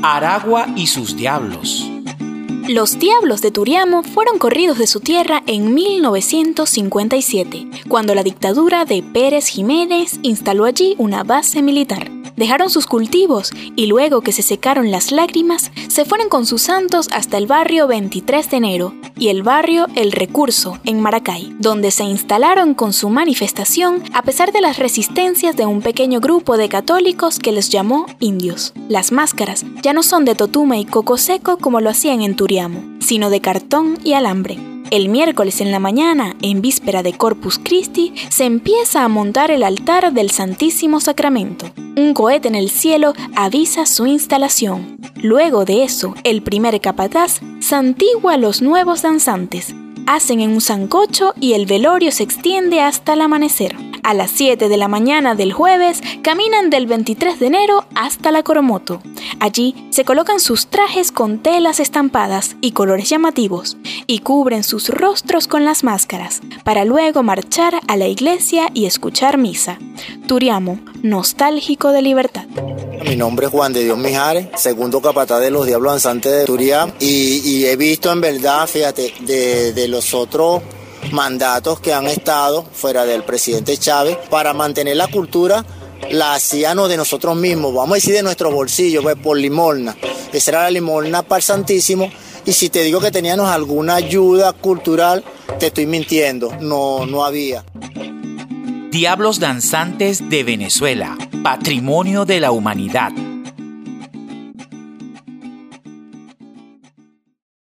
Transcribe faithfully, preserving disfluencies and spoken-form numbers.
Aragua y sus diablos. Los diablos de Turiamo fueron corridos de su tierra en mil novecientos cincuenta y siete, cuando la dictadura de Pérez Jiménez instaló allí una base militar. Dejaron sus cultivos y luego que se secaron las lágrimas, se fueron con sus santos hasta el barrio veintitrés de enero y el barrio El Recurso, en Maracay, donde se instalaron con su manifestación a pesar de las resistencias de un pequeño grupo de católicos que les llamó indios. Las máscaras ya no son de totuma y coco seco como lo hacían en Turiamo, sino de cartón y alambre. El miércoles en la mañana, en víspera de Corpus Christi, se empieza a montar el altar del Santísimo Sacramento. Un cohete en el cielo avisa su instalación. Luego de eso, el primer capataz santigua a los nuevos danzantes. Hacen en un sancocho y el velorio se extiende hasta el amanecer. A las siete de la mañana del jueves, caminan del veintitrés de enero hasta la Coromoto. Allí se colocan sus trajes con telas estampadas y colores llamativos y cubren sus rostros con las máscaras, para luego marchar a la iglesia y escuchar misa. Turiamo, nostálgico de libertad. Mi nombre es Juan de Dios Mijares, segundo capataz de los Diablos Danzantes de Turiamo, y, y he visto en verdad, fíjate, de, de los otros mandatos que han estado fuera del presidente Chávez para mantener la cultura, la hacíamos de nosotros mismos, vamos a decir de nuestros bolsillos, pues por limosna. Esa era la limosna para el Santísimo, y si te digo que teníamos alguna ayuda cultural, te estoy mintiendo, no, no había. Diablos Danzantes de Venezuela, patrimonio de la humanidad.